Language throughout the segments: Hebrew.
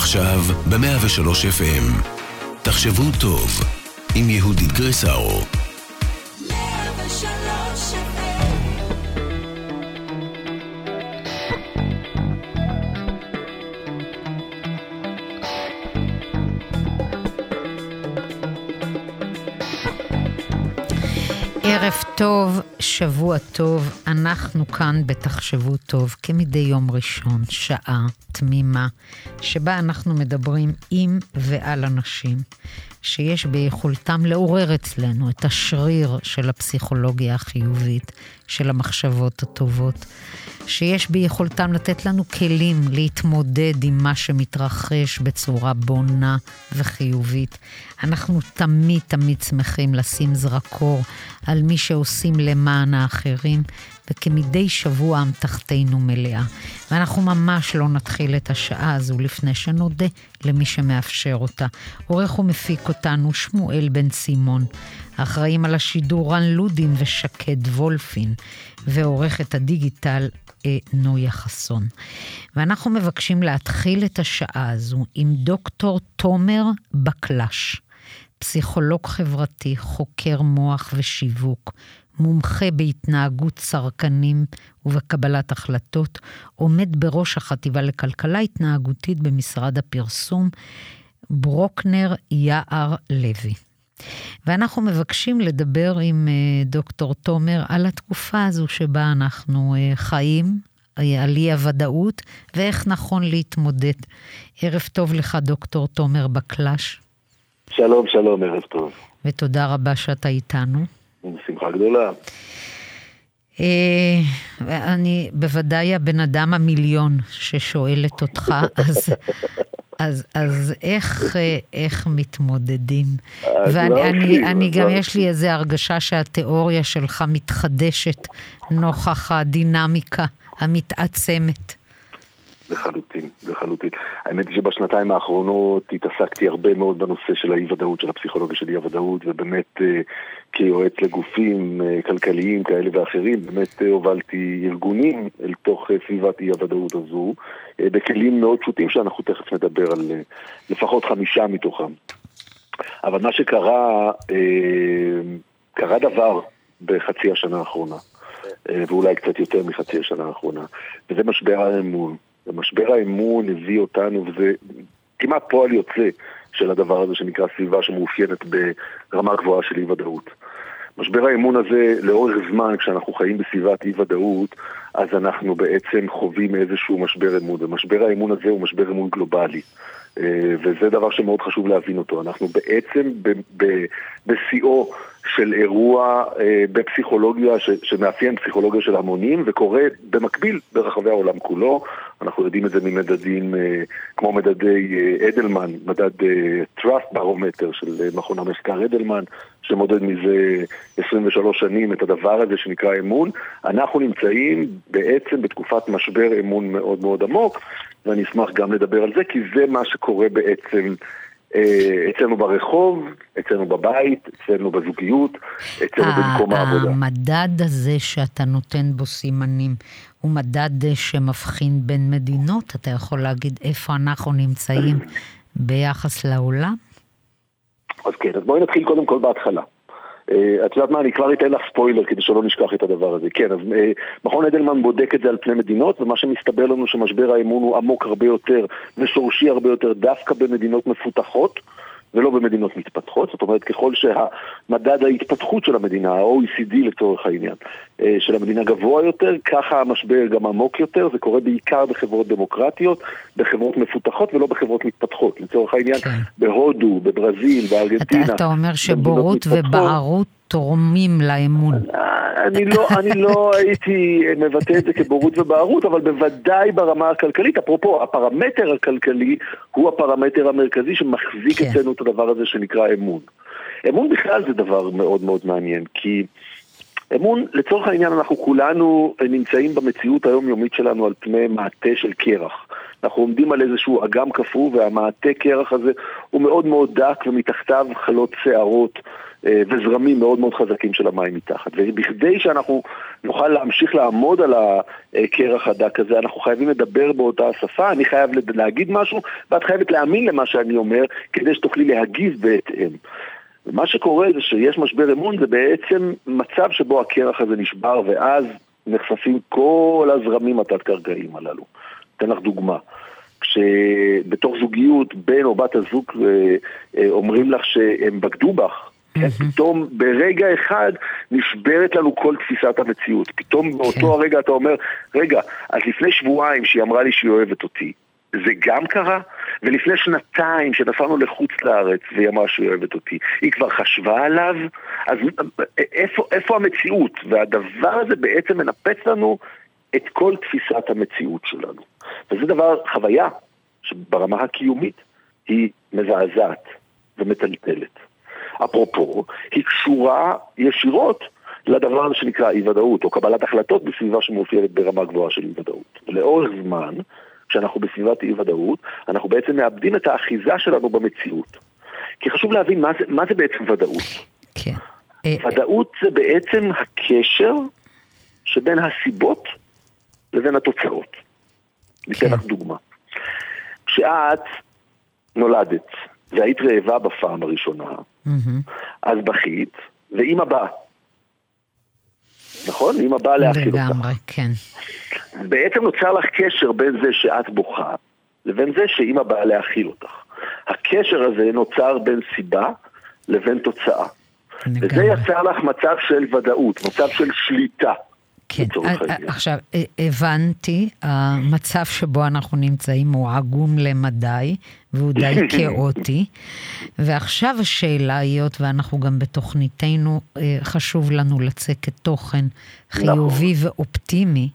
עכשיו ב-103 FM. תחשבו טוב, עם יהודית גרסאו. ערב טוב, שבוע טוב, אנחנו כאן בתחשבו טוב, כמדי יום ראשון, שעה תמימה, שבה אנחנו מדברים עם ועל אנשים, שיש ביכולתם לעורר אצלנו את השריר של הפסיכולוגיה החיובית, של המחשבות הטובות, שיש ביכולתם לתת לנו כלים להתמודד עם מה שמתרחש בצורה בונה וחיובית. אנחנו תמיד שמחים לשים זרקור על מי שעושים למען האחרים, וכמדי שבוע אמתחתנו מלאה. ואנחנו ממש לא נתחיל את השעה הזו לפני שנודה למי שמאפשר אותה. עורך ומפיק אותנו שמואל בן סימון, האחראים על השידור רן לודין ושקד וולפין, ועורכת הדיגיטל נויה חסון. ואנחנו מבקשים להתחיל את השעה הזו עם דוקטור תומר בקלש, פסיכולוג חברתי, חוקר מוח ושיווק, מומחה בהתנהגות צרכנים ובקבלת החלטות, עומד בראש החטיבה לכלכלה התנהגותית במשרד הפרסום, ברוקנר יער לוי. ואנחנו מבקשים לדבר עם דוקטור תומר על התקופה הזו שבה אנחנו חיים, על אי הוודאות, ואיך נכון להתמודד. ערב טוב לך דוקטור תומר בקלש. שלום, שלום, ערב טוב. ותודה רבה שאתה איתנו. שמחה גדולה. אני בוודאי הבן אדם המיליון ששואלת אותך, אז איך מתמודדים? ואני גם יש לי איזו הרגשה שהתיאוריה שלך מתחדשת נוכח הדינמיקה המתעצמת. לחלוטין. האמת היא שבשנתיים האחרונות התעסקתי הרבה מאוד בנושא של האי-ודאות, של הפסיכולוגיה של אי-הוודאות, ובאמת כיועץ לגופים כלכליים כאלה ואחרים, באמת הובלתי ארגונים אל תוך סביבת אי-הוודאות הזו, בכלים מאוד פשוטים שאנחנו תכף נדבר על לפחות 5 מתוכם. אבל מה שקרה, קרה דבר בחצי השנה האחרונה, ואולי קצת יותר מחצי השנה האחרונה, וזה משבר האמון. ומשבר האמון הביא אותנו, וזה כמעט פועל יוצא של הדבר הזה שנקרא סביבה שמאופיינת ברמה גבוהה של אי-ודאות. משבר האמון הזה, לאורך זמן, כשאנחנו חיים בסביבת אי-ודאות, אז אנחנו בעצם חווים איזשהו משבר אמון, ומשבר האמון הזה הוא משבר אמון גלובלי. וזה דבר שמאוד חשוב להבין אותו. אנחנו בעצם בשיאו של אירוע בפסיכולוגיה, שמאפיין פסיכולוגיה של המונים, וקורה במקביל ברחבי העולם כולו. אנחנו יודעים את זה ממדדים כמו מדדי אדלמן, מדד Trust Barometer של מכון המחקר אדלמן, שמודד מזה 23 שנים את הדבר הזה שנקרא אמון. אנחנו נמצאים בעצם בתקופת משבר אמון מאוד מאוד עמוק, ואני אשמח גם לדבר על זה, כי זה מה שקורה בעצם אצלנו ברחוב, אצלנו בבית, אצלנו בזוגיות, אצלנו במקום העבודה. המדד הזה שאתה נותן בו סימנים, הוא מדד שמבחין בין מדינות? אתה יכול להגיד איפה אנחנו נמצאים ביחס לעולם? אז כן, אז בואי נתחיל קודם כל בהתחלה. את יודעת מה, אני כבר אתן לך ספוילר כדי שלא נשכח את הדבר הזה. כן, אז מכון אדלמן בודק את זה על פני מדינות, ומה שמסתבר לנו שמשבר האמון הוא עמוק הרבה יותר ושורשי הרבה יותר דווקא במדינות מפותחות, ולא במדינות מתפתחות. זאת אומרת, ככל שהמדד ההתפתחות של המדינה, ה-OECD לצורך העניין, של המדינה גבוה יותר, ככה המשבר גם עמוק יותר. זה קורה בעיקר בחברות דמוקרטיות, בחברות מפותחות ולא בחברות מתפתחות. לצורך העניין, בהודו, בברזיל, בארגנטינה. אתה אומר שבורות ובערות תורמים לאמון. אני לא הייתי מבטא את זה כבורות ובערות, אבל בוודאי ברמה הכלכלית. אפרופו, הפרמטר הכלכלי הוא הפרמטר המרכזי שמחזיק אצלנו את הדבר הזה שנקרא אמון. אמון בכלל זה דבר מאוד מאוד מעניין, כי אמון, לצורך העניין, אנחנו כולנו נמצאים במציאות היומיומית שלנו על פני מעטה של קרח. אנחנו עומדים על איזשהו אגם קפוא, והמעטה קרח הזה הוא מאוד מאוד דק, ומתחתיו חלות שערות וזרמים מאוד מאוד חזקים של המים מתחת. ובכדי שאנחנו נוכל להמשיך לעמוד על הקרח הדק הזה, אנחנו חייבים לדבר באותה השפה, אני חייב להגיד משהו, ואת חייבת להאמין למה שאני אומר, כדי שתוכלי להגיב בהתאם. ומה שקורה זה שיש משבר אמון, זה בעצם מצב שבו הקרח הזה נשבר, ואז נחשפים כל הזרמים התת-קרקעיים הללו. אתן לך דוגמה. כשבתוך זוגיות בן או בת הזוג אומרים לך שהם בגדו בך, פתאום ברגע אחד נשברת לנו כל תפיסת המציאות. פתאום באותו הרגע אתה אומר, רגע, אז לפני שבועיים שהיא אמרה לי שהיא אוהבת אותי, זה גם קרה? ולפני שנתיים שנסענו לחוץ לארץ והיא אמרה שהיא אוהבת אותי, היא כבר חשבה עליו? אז איפה המציאות? והדבר הזה בעצם מנפץ לנו את כל תפיסת המציאות שלנו. וזה דבר, חוויה שברמה הקיומית היא מזעזעת ומטלטלת. אפרופו, היא קשורה ישירות לדבר הזה שנקרא אי-ודאות, או קבלת החלטות בסביבה שמאופיינת ברמה גבוהה של אי-ודאות. ולאורך זמן, כשאנחנו בסביבת אי-ודאות, אנחנו בעצם מאבדים את האחיזה שלנו במציאות. כי חשוב להבין מה זה בעצם ודאות. כן. ודאות זה בעצם הקשר שבין הסיבות לבין התוצאות. ניתן לך דוגמה. כשאת נולדת והיית רעבה בפעם הראשונה, אז בכית, ואמא באה. נכון? אמא באה להאכיל אותך. לגמרי, כן. בעצם נוצר לך קשר בין זה שאת בוכה, לבין זה שאמא באה להאכיל אותך. הקשר הזה נוצר בין סיבה לבין תוצאה. וזה יצר לך מצב של ודאות, מצב של שליטה. כן, עכשיו, הבנתי, המצב שבו אנחנו נמצאים הוא עגום למדי, והוא די כאוטי, ועכשיו השאלה היות, ואנחנו גם בתוכניתנו, חשוב לנו לצקת תוכן חיובי ואופטימי,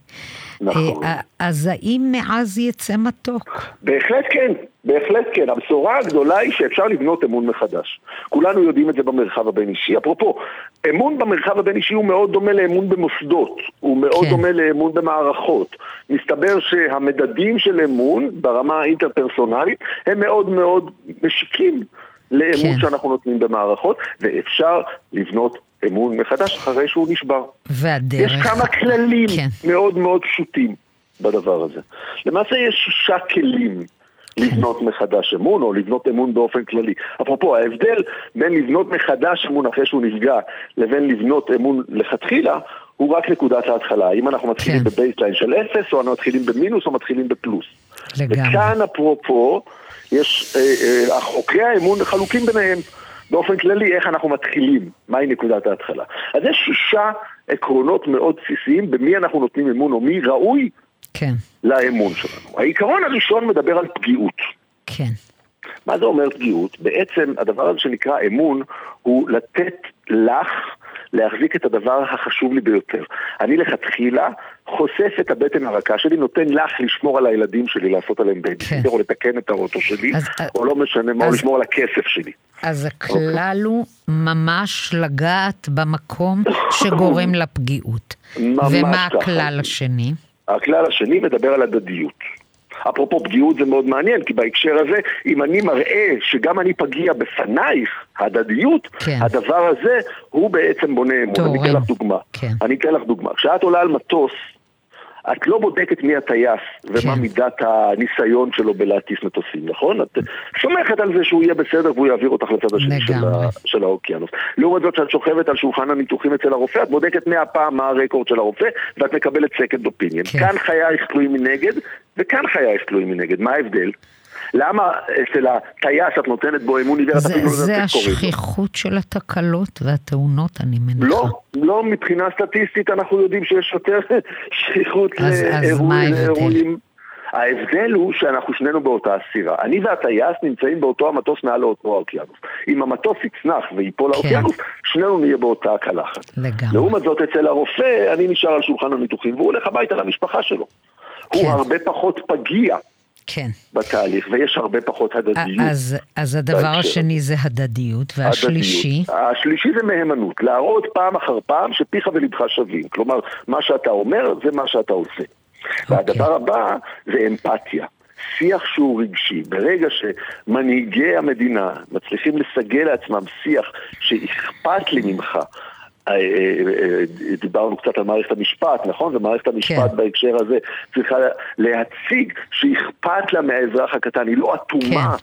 אז האם מעז יצא מתוק? בהחלט כן, בהחלט כן. הבשורה הגדולה היא שאפשר לבנות אמון מחדש. כולנו יודעים את זה במרחב הבין אישי. אפרופו, אמון במרחב הבין אישי הוא מאוד דומה לאמון במוסדות, הוא מאוד דומה לאמון במערכות. מסתבר שהמדדים של אמון ברמה האינטרפרסונלית הם מאוד מאוד משיקים לאמון שאנחנו נותנים במערכות, ואפשר לבנות אמון מחדש אחרי שהוא נשבר. והדרך... יש כמה כללים מאוד מאוד פשוטים בדבר הזה. למעשה יש 6 כלים לבנות מחדש אמון, או לבנות אמון באופן כללי. אפרופו, ההבדל בין לבנות מחדש אמון אחרי שהוא נפגע, לבין לבנות אמון לכתחילה, הוא רק נקודת ההתחלה. אם אנחנו מתחילים בבייסליין של 0, או אנחנו מתחילים במינוס, או מתחילים בפלוס. וכאן, אפרופו, יש חוקרי האמון חלוקים ביניהם. באופן כללי, איך אנחנו מתחילים, מהי נקודת ההתחלה. אז יש 6 עקרונות מאוד בסיסיים במי אנחנו נותנים אמון, או מי ראוי לאמון שלנו. העיקרון הראשון מדבר על פגיעות. כן. מה זה אומר פגיעות? בעצם הדבר הזה שנקרא אמון, הוא לתת לך להחזיק את הדבר החשוב לי ביותר. אני לכתחילה חושף את הבטן הרכה שלי, נותן לך לשמור על הילדים שלי, לעשות עליהם בייביסיטר, או לתקן את האוטו שלי, או לא משנה מה, או לשמור על הכסף שלי. אז הכלל הוא ממש לגעת במקום שגורם לפגיעות. ומה הכלל השני? הכלל השני מדבר על הדדיות. אפרופו פגיעות זה מאוד מעניין, כי בהקשר הזה, אם אני מראה שגם אני פגיע בפנייך, הדדיות, הדבר הזה הוא בעצם בונה אמון. אני אתן לך דוגמה. כשאת עולה על מטוס, את לא בודקת מי הטייס ומה מידת הניסיון שלו בלהטיס מטוסים, נכון? את סומכת על זה שהוא יהיה בסדר והוא יעביר אותך לצד השני של האוקיינוס. לעומת זאת שאת שוכבת על שולחן הניתוחים אצל הרופא, את בודקת 100 פעם מה הרקורד של הרופא ואת מקבלת second opinion. כאן חייך תלויים מנגד וכאן חייך תלויים מנגד. מה ההבדל? למה אצל הטייס את נותנת בו אמון עיוור? זה השכיחות של התקלות והתאונות, אני מניחה. לא, מבחינה סטטיסטית אנחנו יודעים שיש יותר שכיחות לאירועים. ההבדל הוא שאנחנו שנינו באותה הסירה. אני והטייס נמצאים באותו המטוס מעל לאותו האוקיינוס. אם המטוס יצנח ויפול לאוקיינוס, שנינו נהיה באותה הקלחת. לעומת זאת אצל הרופא, אני נשאר על שולחן הניתוחים, והוא הולך הביתה למשפחה שלו. הוא הרבה פחות פגיע. כן. בתהליך, ויש הרבה פחות הדדיות. אז הדבר השני זה הדדיות, והשלישי? השלישי זה מהימנות, להראות פעם אחר פעם שפיך ולבך שווים. כלומר, מה שאתה אומר זה מה שאתה עושה. והדבר הבא זה אמפתיה. שיח שהוא רגשי. ברגע שמנהיגי המדינה מצליחים לסגל לעצמם שיח שאכפת לי ממך, דיברנו קצת על מערכת המשפט, נכון? ומערכת המשפט בהקשר הזה צריכה להציג שאכפת לה מהאזרח הקטן, היא לא אטומה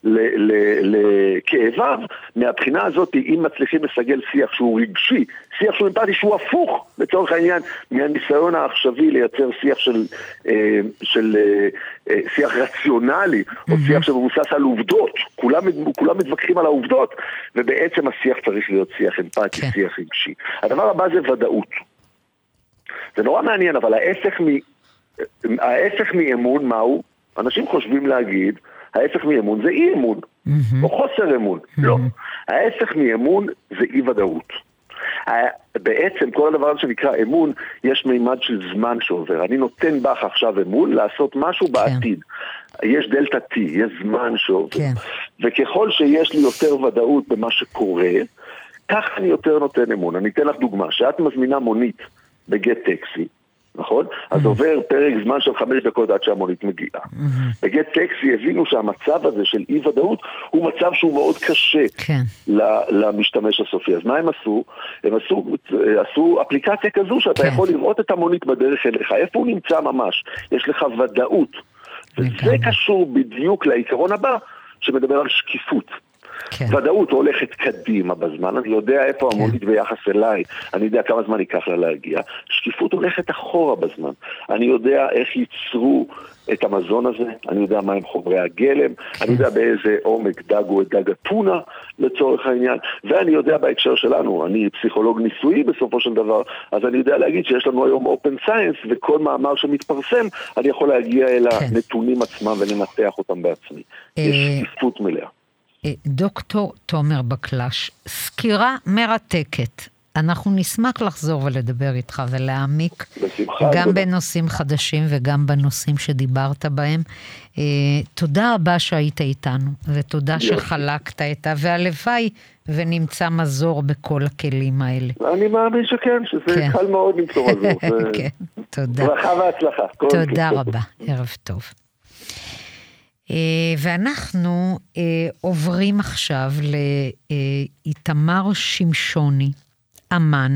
לכאביו. מהבחינה הזאת, אם מצליחים לסגל שיח שהוא רגשי, שיח שהוא אמפתי, שהוא הפוך לצורך העניין מהניסיון העכשווי לייצר שיח של שיח רציונלי, או שיח שמבוסס על עובדות, כולם מתווכחים על העובדות, ובעצם השיח צריך להיות שיח אמפתי, שיח רגשי. הדבר הבא זה ודאות. זה נורא מעניין, אבל ההפך מאמון מהו? אנשים חושבים להגיד, ההפך מאמון זה אי אמון, או חוסר אמון. לא. ההפך מאמון זה אי ודאות. בעצם כל הדבר שנקרא אמון, יש מימד של זמן שעובר. אני נותן בך עכשיו אמון לעשות משהו בעתיד. יש דלטה T, יש זמן שעובר. וככל שיש לי יותר ודאות במה שקורה, כך אני יותר נותן אמון. אני אתן לך דוגמה, שאת מזמינה מונית בגט טקסי, נכון? אז עובר פרק זמן של 5 דקות עד שהמונית מגיעה. בגט טקסי הבינו שהמצב הזה של אי ודאות הוא מצב שהוא מאוד קשה למשתמש הסופי. אז מה הם עשו? הם עשו אפליקציה כזו שאתה יכול לראות את המונית בדרך אליך. איפה הוא נמצא ממש? יש לך ודאות. וזה קשור בדיוק לעיקרון הבא שמדבר על שקיפות. ודאות הולכת קדימה בזמן, אני יודע איפה המונית ביחס אליי, אני יודע כמה זמן ייקח לה להגיע. שקיפות הולכת אחורה בזמן, אני יודע איך ייצרו את המזון הזה, אני יודע מהם חומרי הגלם, אני יודע באיזה עומק דגו את דג הטונה לצורך העניין, ואני יודע בהקשר שלנו, אני פסיכולוג ניסויי בסופו של דבר, אז אני יודע להגיד שיש לנו היום אופן סיינס, וכל מאמר שמתפרסם אני יכול להגיע אל הנתונים עצמם ולנתח אותם בעצמי. יש שקיפות מלאה. דוקטור תומר בקלש, סקירה מרתקת. אנחנו נשמח לחזור ולדבר איתך ולהעמיק גם בנושאים חדשים וגם בנושאים שדיברת בהם. תודה רבה שהיית איתנו, ותודה שחלקת איתה, והלוואי ונמצא מזור בכל הכלים האלה. אני מאמין שכן, שזה קל מאוד למצוא מזור. כן, תודה. ברכה והצלחה. תודה רבה, ערב טוב. ואנחנו עוברים עכשיו לאיתמר שמשוני, אמן,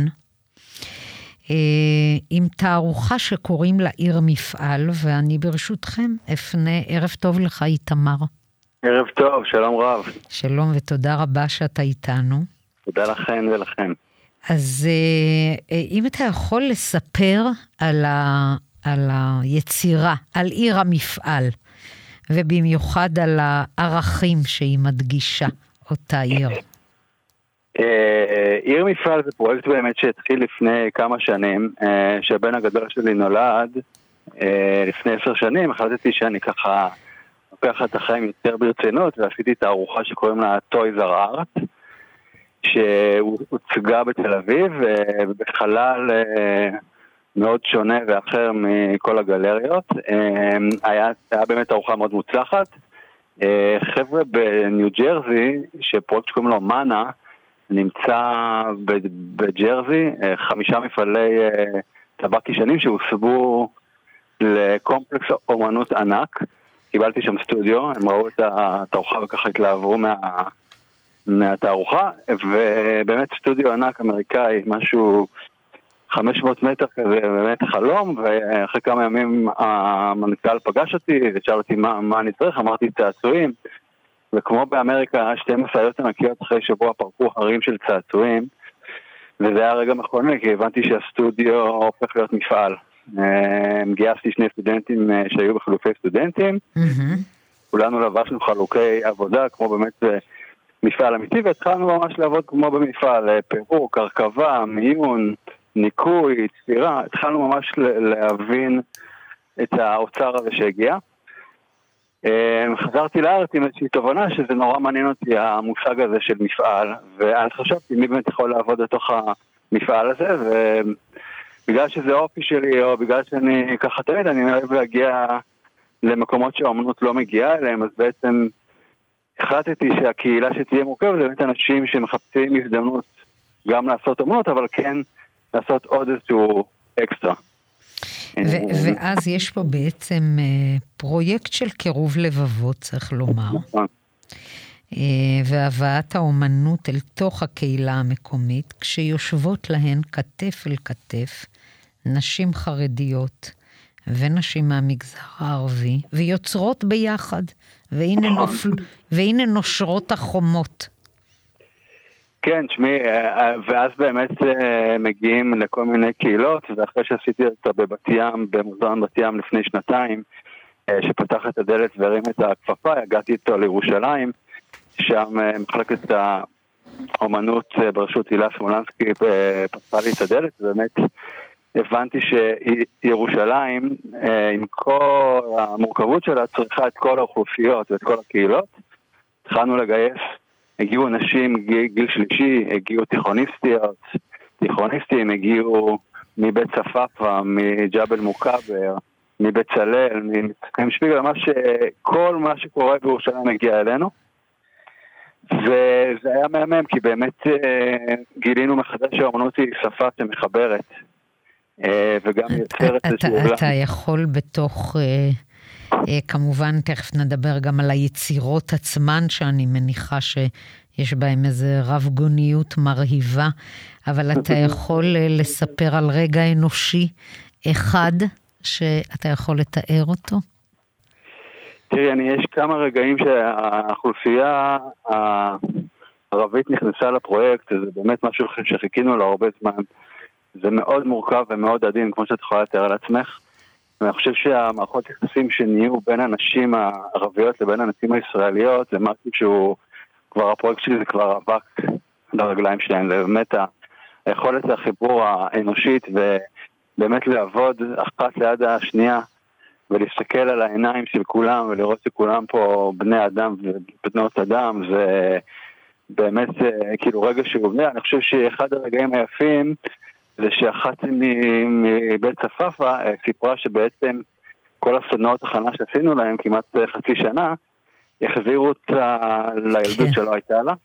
עם תערוכה שקוראים לה עיר מפעל, ואני ברשותכם אפנה, ערב טוב לך איתמר. ערב טוב, שלום רב. שלום ותודה רבה שאתה איתנו. תודה לכם ולכם. אז אם אתה יכול לספר על היצירה, על עיר המפעל, ובמיוחד על הערכים שהיא מדגישה אותה עיר. עיר מפעל זה פרויקט באמת שהתחיל לפני כמה שנים, שהבן הגדול שלי נולד לפני 10 שנים, החלטתי שאני ככה לוקח את החיים יותר ברצינות, ועשיתי תערוכה שקוראים לה Toys R Art, שהוצגה בתל אביב, ובחלל מאוד שונה ואחר מכל הגלריות. היה באמת תערוכה מאוד מוצלחת. חבר'ה בניו ג'רזי, שפרויקט שקוראים לו מנה, נמצא בג'רזי, 5 מפעלי טבק ישנים שהוסבו לקומפלקס אומנות ענק. קיבלתי שם סטודיו, הם ראו את התערוכה וככה התלהבו מהתערוכה, ובאמת סטודיו ענק אמריקאי, משהו 500 מטר כזה, באמת חלום, ואחרי כמה ימים המנכ"ל פגש אותי, ושאל אותי מה אני צריך, אמרתי צעצועים, וכמו באמריקה, 2 משאיות ענקיות אחרי שבוע פרקו הרים של צעצועים, וזה היה רגע מכונן, כי הבנתי שהסטודיו הופך להיות מפעל. גייסתי 2 סטודנטים שהיו בחילופי סטודנטים, כולנו לבשנו חלוקי עבודה, כמו באמת מפעל אמיתי, והתחלנו ממש לעבוד כמו במפעל, פירוק, הרכבה, מיון, ניקוי, תפירה, התחלנו ממש להבין את האוצר הזה שהגיע. חזרתי לארץ עם איזושהי תובנה שזה נורא מעניין אותי המושג הזה של מפעל, ואז חשבתי מי באמת יכול לעבוד לתוך המפעל הזה, ובגלל שזה אופי שלי, או בגלל שאני ככה תמיד, אני אוהב להגיע למקומות שהאמנות לא מגיעה אליהם, אז בעצם החלטתי שהקהילה שתהיה מורכבת, זה באמת אנשים שמחפשים הזדמנות גם לעשות אמנות, אבל כן לעשות עוד איזשהו אקסטרה. ואז יש פה בעצם פרויקט של קירוב לבבות, צריך לומר. והבאת האומנות אל תוך הקהילה המקומית, כשיושבות להן כתף אל כתף, נשים חרדיות ונשים מהמגזר הערבי, ויוצרות ביחד, והנה נושרות החומות. כן, שמי, ואז באמת מגיעים לכל מיני קהילות, ואחרי שעשיתי אותה בבת ים, במוזיאון בת ים לפני שנתיים, שפתח את הדלת והרים את הכפפה, הגעתי איתו לירושלים, שם מחלקת האומנות בראשות הילה שמולנסקי פתחה לי את הדלת, ובאמת הבנתי שירושלים, עם כל המורכבות שלה, צריכה את כל האוכלוסיות ואת כל הקהילות. התחלנו לגייס, הגיעו נשים גיל שלישי, הגיעו תיכוניסטים, הגיעו מבית צפאפא, מג'בל מוקבר, מבצלאל, מצחקים שפיגל, כל מה שקורה בירושלים הגיע אלינו. וזה היה מהמם, כי באמת גילינו מחדש שהאומנות היא שפה שמחברת, וגם יוצרת אתה יכול בתוך, כמובן תכף נדבר גם על היצירות עצמן, שאני מניחה שיש בהם איזה רב גוניות מרהיבה, אבל אתה יכול לספר על רגע אנושי אחד שאתה יכול לתאר אותו? תראי, יש כמה רגעים שהאוכלוסייה הערבית נכנסה לפרויקט, זה באמת משהו שחיכינו לו הרבה זמן. זה מאוד מורכב ומאוד עדין, כמו שאת יכולה לתאר על עצמך. ואני חושב שהמערכות יחסים שנהיו בין הנשים הערביות לבין הנשים הישראליות, זה משהו שהוא, כבר הפרויקט שלי זה כבר אבק לרגליים שלהם, זה באמת היכולת החיבור האנושית, ובאמת לעבוד אחת ליד השנייה, ולהסתכל על העיניים של כולם, ולראות שכולם פה בני אדם ובנות אדם, זה באמת כאילו רגע שהוא בני. אני חושב שאחד הרגעים היפים, זה שאחת מבית צפאפא סיפרה שבעצם כל הסדנאות הכנה שעשינו להם, כמעט חצי שנה, החזירו אותה לילדות שלא הייתה לה,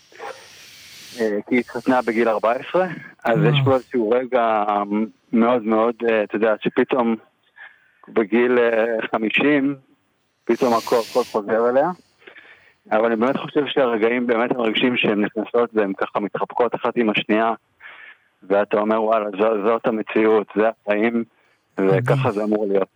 כי היא התחתנה בגיל 14, אז יש פה איזשהו רגע מאוד מאוד, אתה יודע, שפתאום בגיל 50, פתאום הכל חוזר אליה, אבל אני באמת חושב שהרגעים באמת מרגשים שהן נכנסות והן ככה מתחבקות אחת עם השנייה, ואתה אומר וואלה, זאת המציאות, זה החיים, וככה זה אמור להיות.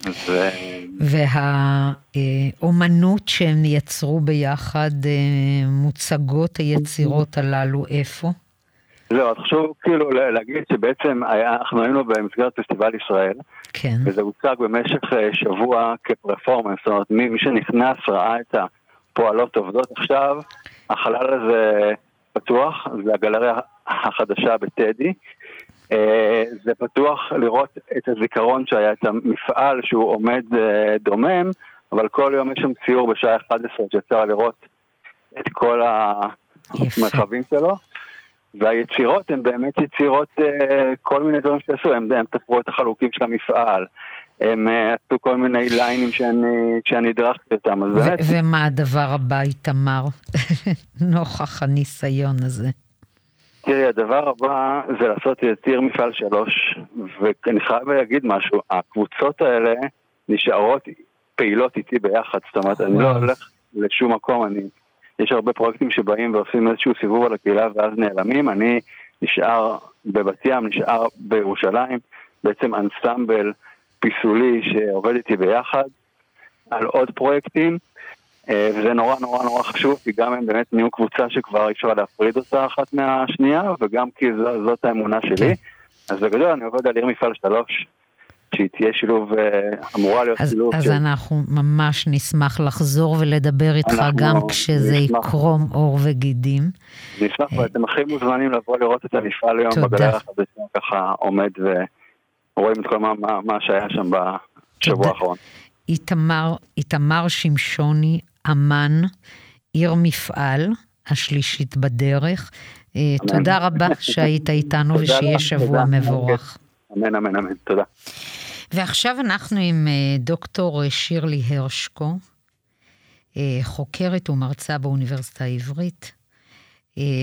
והאומנות שהם יצרו ביחד, מוצגות היצירות הללו איפה? לא, חשוב כאילו להגיד שבעצם אנחנו היינו במסגרת פסטיבל ישראל, כן. וזה הוצג במשך שבוע כפרפורמנס, זאת אומרת, מי שנכנס ראה את הפועלות עובדות. עכשיו, החלל הזה פתוח, זה הגלריה החדשה בטדי, זה פתוח לראות את הזיכרון שהיה, את המפעל שהוא עומד דומם, אבל כל יום יש שם ציור בשעה 11 שאפשר לראות את כל המרחבים שלו, והיצירות הן באמת יצירות, כל מיני דברים שעשו, הם תפרו את החלוקים של המפעל, הם עשו כל מיני ליינים שאני הדרכתי אותם. ומה הדבר הבא, איתמר, נוכח הניסיון הזה? תראי, הדבר הבא זה לעשות יציר מפעל 3, ואני חייב להגיד משהו, הקבוצות האלה נשארות פעילות איתי ביחד, זאת אומרת, אני לא הולך לשום מקום, יש הרבה פרויקטים שבאים ועושים איזשהו סיבוב על הקהילה ואז נעלמים, אני נשאר בבת ים, נשאר בירושלים, בעצם אנסמבל פיסולי שעובד איתי ביחד על עוד פרויקטים, וזה נורא נורא נורא חשוב, כי גם הם באמת נהיו קבוצה שכבר אי אפשר להפריד אותה אחת מהשנייה, וגם כי זאת האמונה שלי. אז בגדול אני עובד על עיר מפעל 3, שהיא תהיה שילוב, אמורה להיות שילוב. אז אנחנו ממש נשמח לחזור ולדבר איתך גם כשזה יקרום אור וגידים. נשמח, ואתם הכי מוזמנים לבוא לראות את המפעל היום בגלריה החדשה, ככה עומד ורואים את כל מה שהיה שם בשבוע האחרון. איתמר שמשוני, אמן, עיר מפעל, השלישית בדרך. תודה רבה שהיית איתנו ושיהיה שבוע מבורך. אמן, אמן, אמן, תודה. ועכשיו אנחנו עם דוקטור שירלי הרשקו, חוקרת ומרצה באוניברסיטה העברית,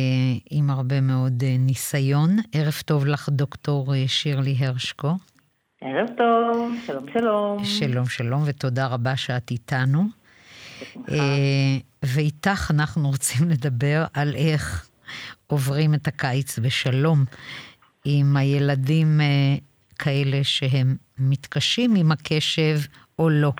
עם הרבה מאוד ניסיון. ערב טוב לך דוקטור שירלי הרשקו. ערב טוב, שלום שלום. שלום שלום, ותודה רבה שאת איתנו. ואיתך אנחנו רוצים לדבר על איך עוברים את הקיץ בשלום עם הילדים כאלה שהם מתקשים עם הקשב או לא.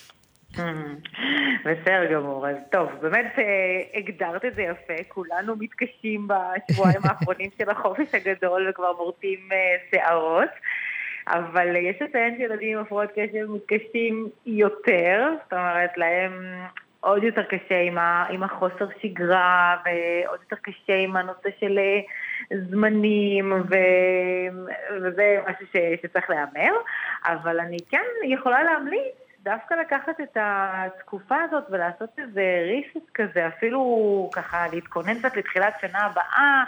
בסדר גמור, אז טוב, באמת הגדרת את זה יפה, כולנו מתקשים בשבועיים האחרונים של החופש הגדול וכבר מורטים שערות, אבל יש לציין שילדים עם הפרעות קשב מתקשים יותר, זאת אומרת להם עוד יותר קשה עם החוסר שגרה, ועוד יותר קשה עם הנושא של זמנים, וזה משהו שצריך לאמר, אבל אני כן יכולה להמליץ דווקא לקחת את התקופה הזאת ולעשות איזה ריסט כזה, אפילו ככה להתכונן קצת לתחילת שנה הבאה,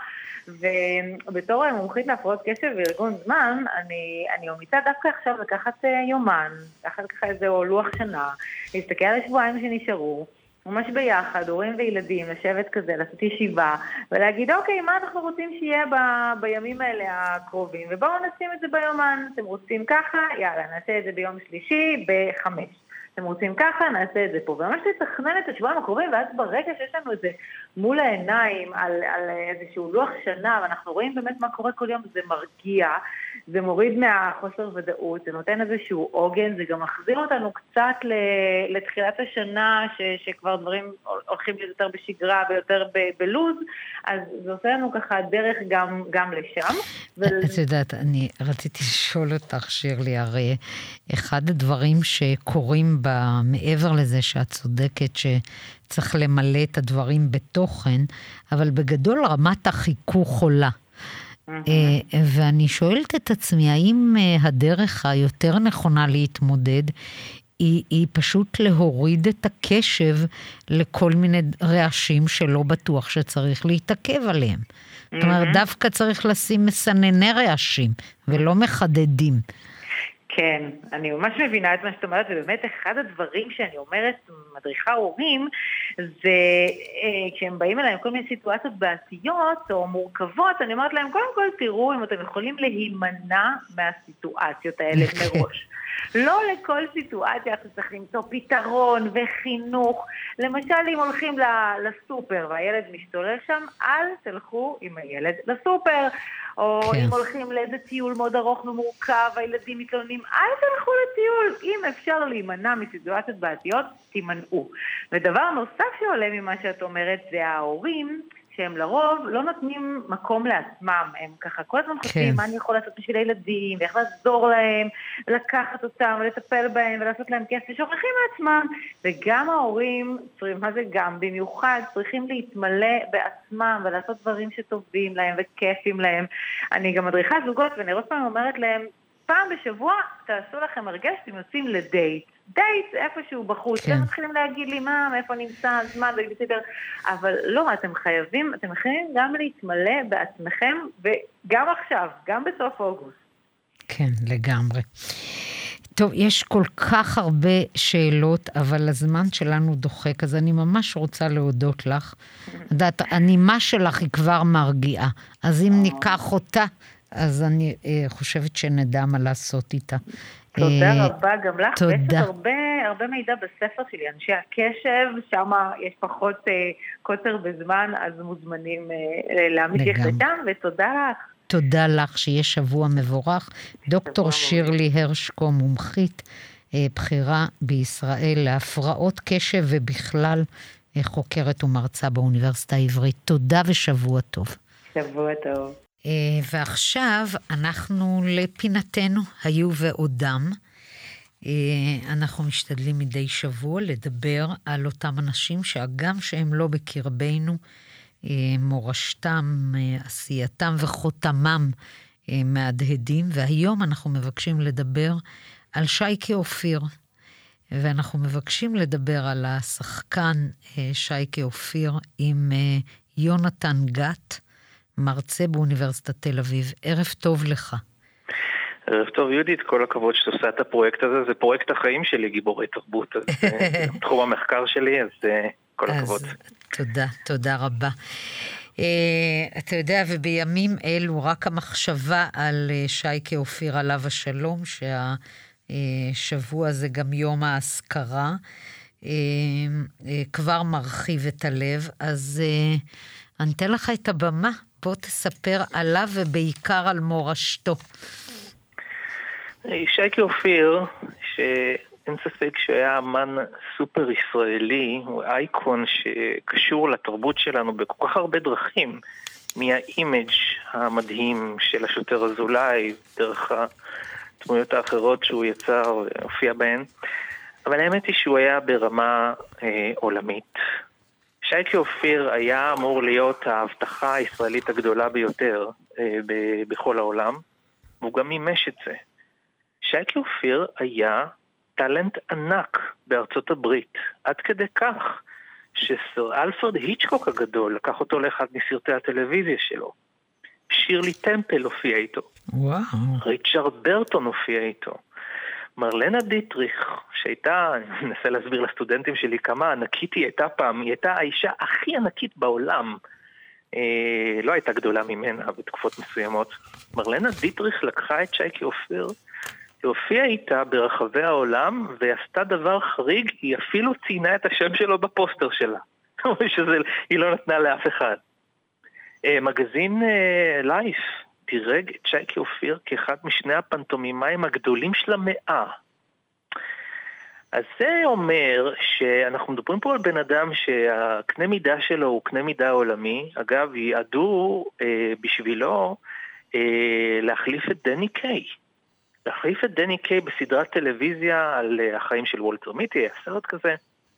ובתור מומחית להפרעות קשב וארגון זמן, אני ממליצה דווקא עכשיו לקחת יומן, לקחת ככה איזה לוח שנה, להסתכל על השבועיים שנשארו, ממש ביחד, הורים וילדים, לשבת כזה, לעשות ישיבה, ולהגיד, אוקיי, מה אנחנו רוצים שיהיה בימים האלה הקרובים, ובואו נשים את זה ביומן, אתם רוצים ככה, יאללה, נעשה את זה ביום שלישי, ב5. אתם רוצים ככה, נעשה את זה פה. וממש לתכנן את השבועיים הקרובים, ואז ברגע שיש לנו את זה מול העיניים, על איזשהו לוח שנה, ואנחנו רואים באמת מה קורה כל יום, זה מרגיע, זה מוריד מהחוסר ודאות, זה נותן איזשהו עוגן, זה גם מחזיר אותנו קצת לתחילת השנה, שכבר דברים הולכים יותר בשגרה ויותר בלוז, אז זה עושה לנו ככה דרך גם לשם. את יודעת, אני רציתי לשאול אותך, שירלי, הרי אחד הדברים שקורים מעבר לזה שאת צודקת שצריך למלא את הדברים בתוכן, אבל בגדול רמת החיכוך עולה. ואני שואלת את עצמי, האם הדרך היותר נכונה להתמודד היא פשוט להוריד את הקשב לכל מיני רעשים שלא בטוח שצריך להתעכב עליהם. זאת אומרת, דווקא צריך לשים מסנני רעשים ולא מחדדים. כן, אני ממש מבינה את מה שאת אומרת, ובאמת אחד הדברים שאני אומרת, מדריכה הורים, זה כשהם באים אליהם כל מיני סיטואציות בעתיות או מורכבות, אני אומרת להם, קודם כל תראו אם אתם יכולים להימנע מהסיטואציות האלה מראש. לא לכל סיטואציה צריך למצוא פתרון וחינוך. למשל, אם הולכים לסופר והילד משתולל שם, אל תלכו עם הילד לסופר. או אם הולכים לאיזה טיול מאוד ארוך ומורכב, הילדים מתלוננים, אל תלכו לטיול. אם אפשר להימנע מסיטואציות בעתיות, תימנעו. ודבר נוסף שעולה ממה שאת אומרת, זה ההורים, שהם לרוב לא נותנים מקום לעצמם, הם ככה כל הזמן חושבים מה אני יכול לעשות בשביל הילדים, ואיך לעזור להם, ולקחת אותם, ולטפל בהם, ולעשות להם כיף, ושוכחים מעצמם, וגם ההורים, מה זה גם, במיוחד, צריכים להתמלא בעצמם, ולעשות דברים שטובים להם, וכיפים להם. אני גם מדריכה זוגות, ואני עוד פעם אומרת להם, פעם בשבוע תעשו לכם הרגש, אתם יוצאים לדייט. דייט איפשהו בחוץ, אתם מתחילים להגיד לי מאיפה נמצא הזמן, אבל לא, אתם חייבים גם להתמלא בעצמכם, וגם עכשיו, גם בסוף אוגוסט. כן, לגמרי. טוב, יש כל כך הרבה שאלות, אבל הזמן שלנו דוחק, אז אני ממש רוצה להודות לך. יודעת, הנימה שלך היא כבר מרגיעה, אז אם ניקח אותה, אז אני חושבת שנדע מה לעשות איתה. תודה רבה גם לך, תודה. ויש הרבה מידע בספר שלי, אנשי הקשב, שם יש פחות קוצר בזמן, אז מוזמנים להמשיך לשם, ותודה לך. תודה לך, שיש שבוע מבורך. דוקטור שירלי הרשקו, מומחית בחירה בישראל להפרעות קשב ובכלל חוקרת ומרצה באוניברסיטה העברית. תודה ושבוע טוב. שבוע טוב. ועכשיו אנחנו לפינתנו, היו ועודם. אנחנו משתדלים מדי שבוע לדבר על אותם אנשים שהגם שהם לא בקרבנו, מורשתם, עשייתם וחותמם מהדהדים, והיום אנחנו מבקשים לדבר על שייקה אופיר, ואנחנו מבקשים לדבר על השחקן שייקה אופיר עם יונתן גת, מרצה באוניברסיטת תל אביב. ערב טוב לך. ערב טוב יהודית, כל הכבוד שאת עושה את הפרויקט הזה, זה פרויקט החיים שלי, גיבורי תרבות, אז תחום המחקר שלי, אז כל הכבוד. תודה, תודה רבה. אתה יודע, ובימים אלו רק המחשבה על שייקה אופיר עליו השלום, שהשבוע זה גם יום האזכרה, כבר מרחיב את הלב, אז אני אתן לך את הבמה, בוא תספר עליו ובעיקר על מורשתו. שייקה אופיר, שאין ספק שהיה אמן סופר ישראלי, הוא אייקון שקשור לתרבות שלנו בכל כך הרבה דרכים, מהאימג' המדהים של השוטר אזולאי, דרך הדמויות האחרות שהוא יצר והופיע בהן, אבל האמת היא שהוא היה ברמה עולמית. שייקה אופיר היה אמור להיות ההבטחה הישראלית הגדולה ביותר בכל העולם, והוא גם מימש את זה. שייקה אופיר היה טלנט ענק בארצות הברית, עד כדי כך שסר אלפרד היצ'קוק הגדול לקח אותו לאחד מסרטי הטלוויזיה שלו. שירלי טמפל הופיע איתו. וואו. ריצ'רד ברטון הופיע איתו. מרלנה דיטריך, שהייתה, אני מנסה להסביר לסטודנטים שלי כמה ענקית היא הייתה פעם, היא הייתה האישה הכי ענקית בעולם. לא הייתה גדולה ממנה בתקופות מסוימות. מרלנה דיטריך לקחה את שייקה אופיר, הופיעה איתה ברחבי העולם, ועשתה דבר חריג, היא אפילו ציינה את השם שלו בפוסטר שלה. היא לא נתנה לאף אחד. מגזין לייף דירג את שייקה אופיר כאחד משני הפנטומימאים הגדולים של המאה. אז זה אומר שאנחנו מדברים פה על בן אדם שהקנה מידה שלו הוא קנה מידה עולמי. אגב, יעדו בשבילו להחליף את דני קיי. להחליף את דני קיי בסדרת טלוויזיה על החיים של וולטר מיטי, הסרט כזה.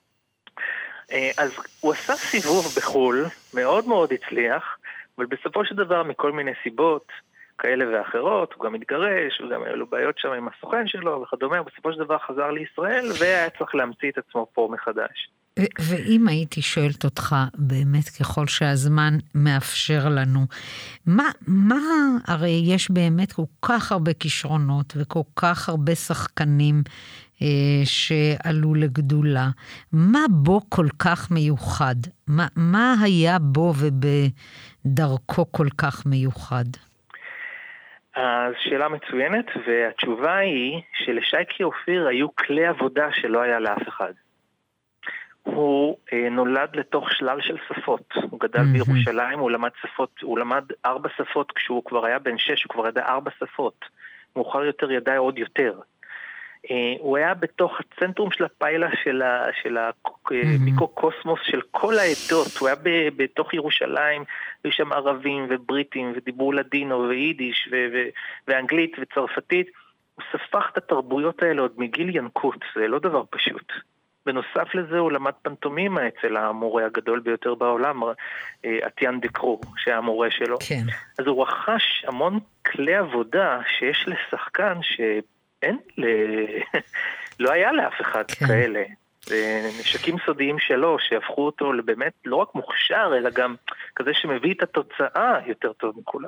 אז הוא עשה סיבוב בחול, מאוד מאוד הצליח, אבל בסופו של דבר מכל מיני סיבות כאלה ואחרות, הוא גם התגרש, וגם היו לו בעיות שם עם הסוכן שלו וכדומה, בסופו של דבר חזר לישראל והיה צריך להמציא את עצמו פה מחדש. ואם הייתי שואלת אותך, באמת ככל שהזמן מאפשר לנו, מה הרי יש באמת כל כך הרבה כישרונות וכל כך הרבה שחקנים שעלו לגדולה, מה בו כל כך מיוחד? מה היה בו ובדרכו כל כך מיוחד? אז שאלה מצוינת, והתשובה היא שלשייקה אופיר היו כלי עבודה שלא היה לאף אחד. הוא נולד לתוך שלל של שפות, הוא גדל בירושלים, הוא למד 4 שפות, כשהוא כבר היה בן 6, הוא כבר ידע 4 שפות, מאוחר יותר ידע עוד יותר. הוא היה בתוך הצנטרום של הפיילה של המיקרוקוסמוס של כל העדות, הוא היה בתוך ירושלים, היו שם ערבים ובריטים ודיברו לדינו ויידיש ואנגלית וצרפתית, הוא ספח את התרבויות האלה עוד מגיל ינקות, זה לא דבר פשוט. בנוסף לזה הוא למד פנטומימה אצל המורה הגדול ביותר בעולם, אטיאן דקרו, שהיה המורה שלו. כן. אז הוא רכש המון כלי עבודה שיש לשחקן שאין, לא היה לאף אחד כן. כאלה. נשקים סודיים שלו שהפכו אותו לבאמת לא רק מוכשר, אלא גם כזה שמביא את התוצאה יותר טוב מכולם.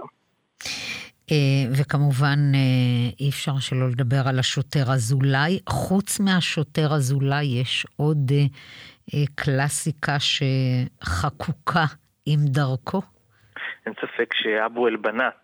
וכמובן אי אפשר שלא לדבר על השוטר אזולאי. חוץ מהשוטר אזולאי יש עוד קלאסיקה שחקוקה עם דרכו. אין ספק שאבו אל-בנאת,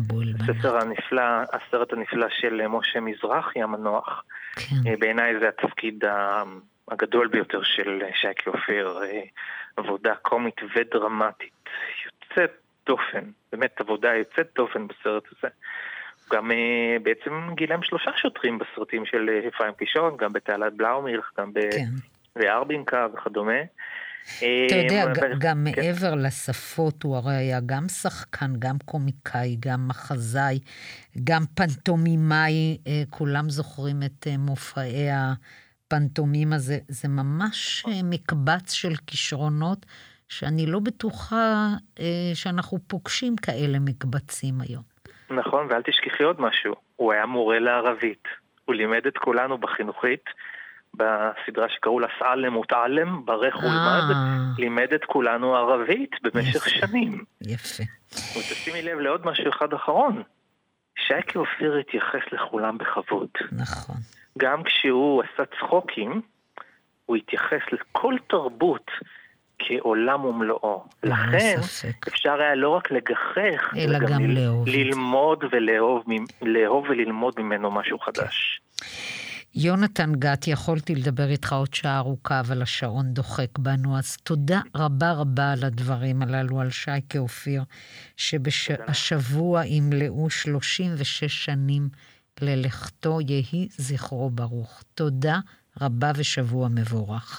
הסרט הנפלא של משה מזרחי המנוח, כן. בעיניי זה התפקיד הגדול ביותר של שייקה אופיר, עבודה קומית ודרמטית, יוצאת דופן, באמת עבודה יוצאת דופן בסרט הזה. גם בעצם גילם 3 שוטרים בסרטים של אפרים פישון, גם בתעלת בלאומילך, גם בארבינקה וכדומה. אתה יודע, גם מעבר לשפות, הוא הרי היה גם שחקן, גם קומיקאי, גם מחזאי, גם פנטומימאי, כולם זוכרים את מופעי הפנטומימה, זה ממש מקבץ של כישרונות, שאני לא בטוחה שאנחנו פוגשים כאלה מקבצים היום. נכון, ואל תשכחי עוד משהו, הוא היה מורה לערבית, הוא לימד את כולנו בחינוכית, בסדרה שקראו לה סעלם ותעלם, ברך ולמד, לימד את כולנו ערבית במשך שנים. יפה. ותשימי לב לעוד משהו אחד אחרון, שייקה אופיר התייחס לכולם בכבוד. נכון. גם כשהוא עשה צחוקים, הוא התייחס לכל תרבות כעולם ומלואו. לכן אפשר היה לא רק לגחך, אלא גם ללמוד לאהוב וללמוד ממנו משהו חדש. יונתן גת, יכולתי לדבר איתך עוד שעה ארוכה, אבל השעון דוחק בנו, אז תודה רבה רבה על הדברים הללו, על שייקה אופיר, שבשבוע ימלאו 36 שנים ללכתו, יהי זכרו ברוך. תודה רבה ושבוע מבורך.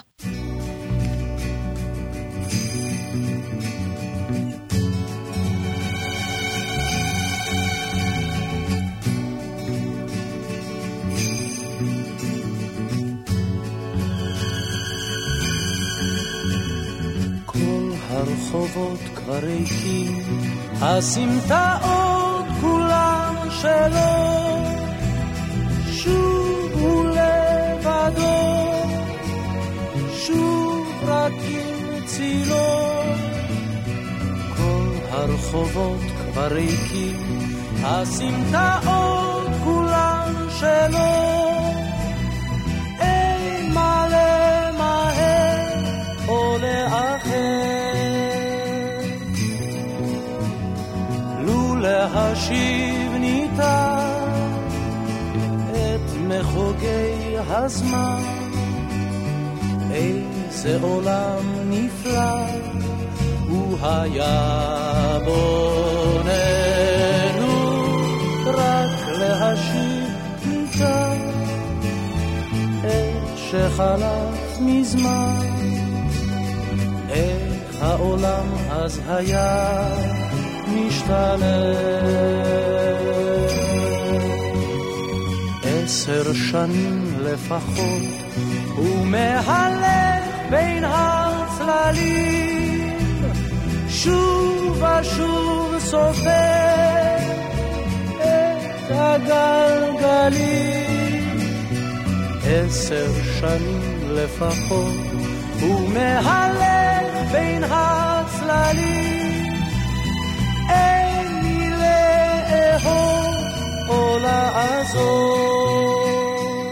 הרחובות כבר ריקים, הסמטאות כולן שלו, שוב הוא לבדו, שוב רק עם צילו. כל הרחובות כבר ריקים, הסמטאות כולן שלו, אין מה למהר או לאחר, להשיב ניתן את מחוגי הזמן. איזה עולם נפלא הוא היה בוננו, רק להשיב ניתן את שחלף מזמן. איך העולם אז היה משתנה. 10 שנים לפחות הוא מהלך בין הצללים, שוב ושוב סופר את הגלגלים. 10 שנים לפחות הוא מהלך בין הצללים, אין לי לאהוב או לעזור,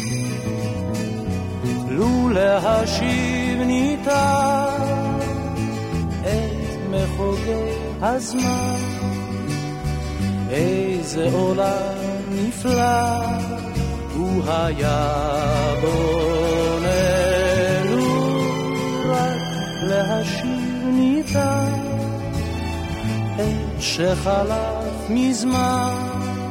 לו להשיב ניתן את מחוגי הזמן. איזה עולם נפלא הוא היה בוננו, רק להשיב ניתן את שחלף מזמן.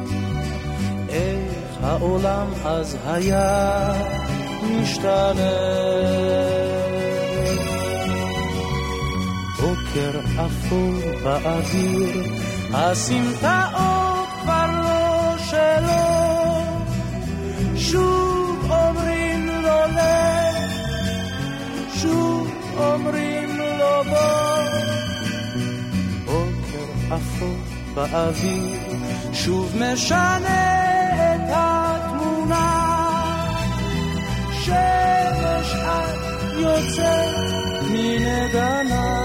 איך העולם אז היה משתנה. בוקר אפור באוויר, הסמטאות כבר לא שלו, שוב אומרים לו לך, שוב אומרים לו בוא. בוקר אפור באוויר שוב משנה את התמונה, שמש את יוצא מן עדנה.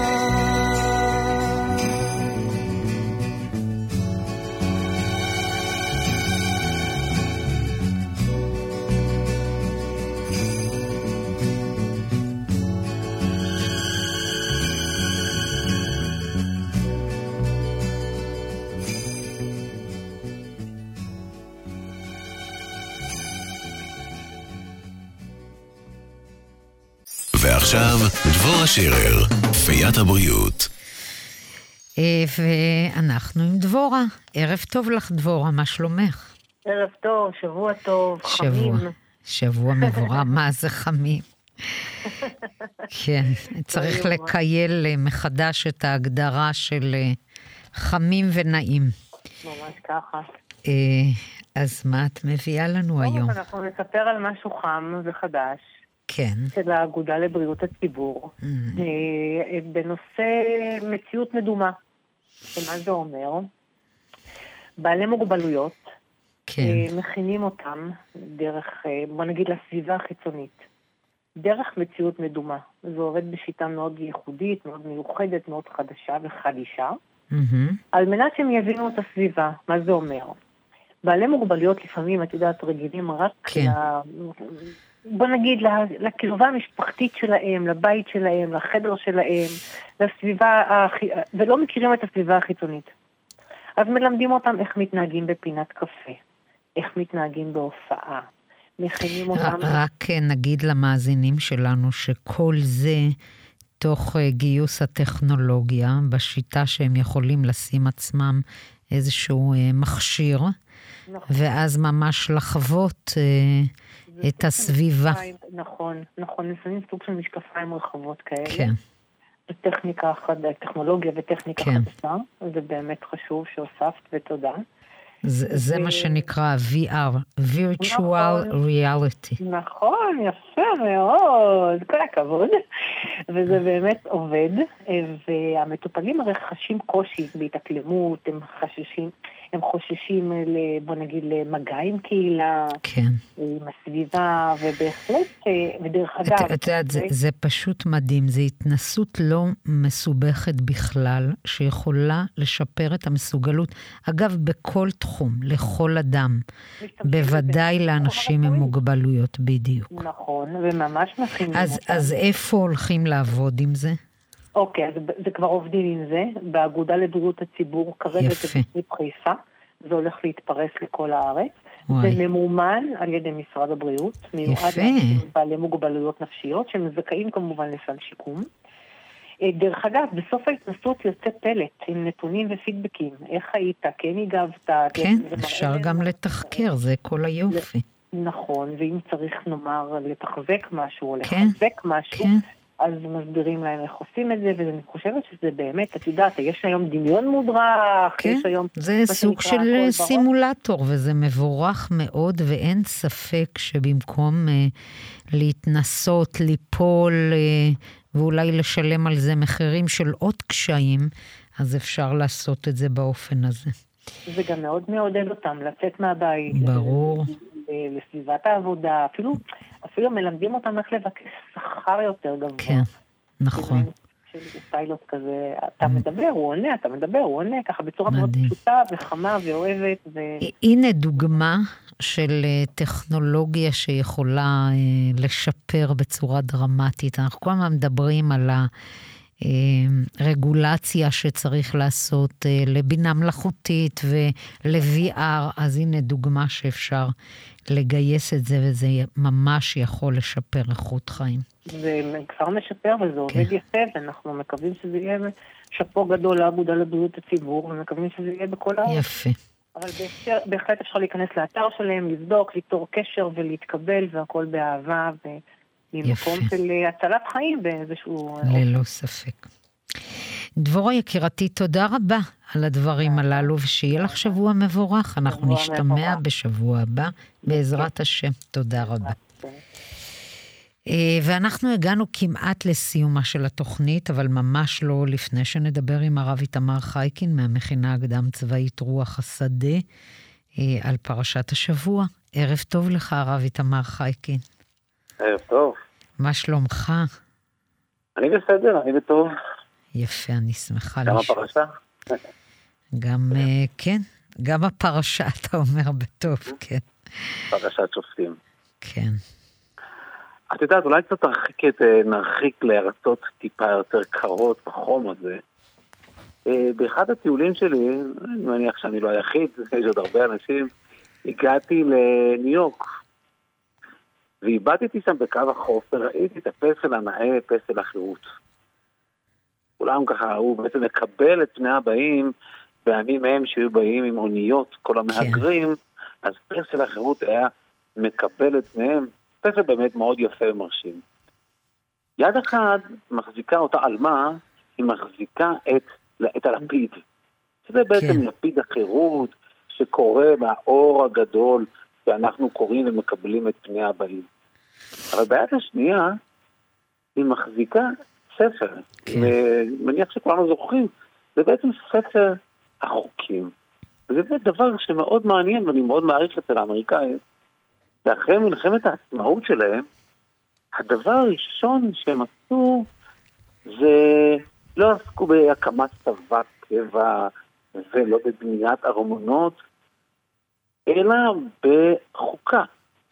ועכשיו דבורה שרר, פיית הבריאות. ואנחנו עם דבורה. ערב טוב לך דבורה, מה שלומך? ערב טוב, שבוע טוב, חמים. שבוע מבורר, מה זה חמים? כן, צריך לקייל מחדש את ההגדרה של חמים ונעים. ממש ככה. אז מה את מביאה לנו היום? אנחנו נספר על משהו חם וחדש. כן. של האגודה לבריאות הציבור. בנושא מציאות מדומה. מה זה אומר? בעלי מוגבלויות, מכינים אותם דרך, בוא נגיד, לסביבה החיצונית. דרך מציאות מדומה. זה עובד בשיטה מאוד ייחודית, מאוד מיוחדת, מאוד חדשה וחדישה. על מנת שהם יבינו את הסביבה. מה זה אומר? בעלי מוגבלויות לפעמים, את יודעת, רגילים רק בוא נגיד, לקרבה המשפחתית שלהם, לבית שלהם, לחדר שלהם, לסביבה, ולא מכירים את הסביבה החיצונית. אז מלמדים אותם איך מתנהגים בפינת קפה, איך מתנהגים בהופעה, מכינים אותם... רק נגיד למאזינים שלנו שכל זה תוך גיוס הטכנולוגיה, בשיטה שהם יכולים לשים עצמם איזשהו מכשיר, ואז ממש לחוות את הסביבה. נכון, לפעמים סוג של משקפיים רחבות כאלה. כן. טכניקה, טכנולוגיה וטכניקה חדשה, זה באמת חשוב שהוספת ותודה. זה מה שנקרא VR, Virtual Reality. נכון, יפה מאוד, כל הכבוד. וזה באמת עובד, והמטופלים הרי חשים קושי בהתאקלמות, הם חוששים, בוא נגיד, למגע עם קהילה, כן. עם הסביבה, ובהחלט, ודרך אגב... את יודעת, זה פשוט מדהים, זה התנסות לא מסובכת בכלל, שיכולה לשפר את המסוגלות, אגב, בכל תחום, לכל אדם, בוודאי לאנשים עם מוגבלויות בדיוק. נכון, וממש מכינים אותם. אז איפה הולכים לעבוד עם זה? אוקיי, אז זה כבר עובדים עם זה, באגודה לבריאות הציבור, כרגע זה בסניף חיפה, זה הולך להתפרס לכל הארץ, זה ממומן על ידי משרד הבריאות, מיועד לבעלי מוגבלויות נפשיות, שהם זכאים כמובן לסל שיקום. דרך אגב, בסוף ההתנסות יוצא פלט עם נתונים ופידבקים, איך היית, כן הגבת. כן, אפשר גם לתחקר, זה כל היופי. נכון, ואם צריך נאמר לתחזק משהו או לחזק משהו, אז מסבירים להם איך עושים את זה, ואני חושבת שזה באמת, את יודעת, יש היום דמיון מודרך, כן, יש היום... זה סוג של סימולטור, וזה מבורך מאוד, ואין ספק שבמקום להתנסות, ליפול, ואולי לשלם על זה מחירים של עוד קשיים, אז אפשר לעשות את זה באופן הזה. זה גם מאוד מעודד אותם, לצאת מהבית. ברור. לסביבת העבודה, אפילו מלמדים אותם איך לבקש שכר יותר גבוה. כן, נכון. פיילוט כזה, אתה מדבר, הוא עונה, אתה מדבר, הוא עונה, ככה בצורה מאוד פשוטה וחמה ואוהבת. הנה דוגמה של טכנולוגיה שיכולה לשפר בצורה דרמטית. אנחנו כל הזמן מדברים על רגולציה שצריך לעשות לבינה מלאכותית ול-VR, אז הנה דוגמה שאפשר לגייס את זה, וזה ממש יכול לשפר איכות חיים. זה כבר משפר וזה עובד יפה, ואנחנו מקווים שזה יהיה שפו גדול לאגודה לבריאות הציבור, ומקווים שזה יהיה בכל הארץ. יפה. אבל בהחלט אפשר להיכנס לאתר שלהם, לבדוק, ליצור קשר ולהתקבל, והכל באהבה ממקום של הצלת חיים באיזשהו... ללא ספק. דבורה יקירתי, תודה רבה על הדברים הללו, ושיהיה לך שבוע מבורך. אנחנו נשתמע בשבוע הבא, בעזרת השם. תודה רבה. ואנחנו הגענו כמעט לסיומה של התוכנית, אבל ממש לא לפני שנדבר עם הרב איתמר חייקין, מהמכינה הקדם צבאית רוח השדה, על פרשת השבוע. ערב טוב לך, הרב איתמר חייקין. ערב טוב. מה שלומך? אני בסדר, אני בטוב. יפה, אני שמחה גם הפרשה? גם, כן, גם הפרשה, אתה אומר בטוב, כן. פרשת שופטים. כן. את יודעת, אולי קצת נרחיק לארצות טיפה יותר קרות בחום הזה. באחד הטיולים שלי, אני מניח שאני לא היחיד, יש עוד הרבה אנשים, הגעתי לניו יורק. ואיבדתי שם בקו החוף, וראיתי את הפסל הנאה, פסל החירות. כולם ככה, הוא בעצם מקבל את פני הבאים, בימים מהם שהיו באים עם אוניות, כל המהגרים, אז פסל החירות היה מקבל את פניהם, פסל באמת מאוד יפה ומרשים. יד אחד מחזיקה אותה אלמה, היא מחזיקה את הלפיד. שזה בעצם לפיד החירות, שקורא מהאור הגדול, ואנחנו קוראים ומקבלים את פני הבאים. אבל ביד השנייה, היא מחזיקה ספר, ומניח שכולנו זוכרים, זה בעצם ספר החוקים. וזה באמת דבר שמאוד מעניין, ואני מאוד מעריך אצל האמריקאים, ואחרי מלחמת העצמאות שלהם, הדבר הראשון שהם עשו, זה לא עסקו בהקמת צבא קבע, ולא בבניית ארמונות, אלא בחוקה.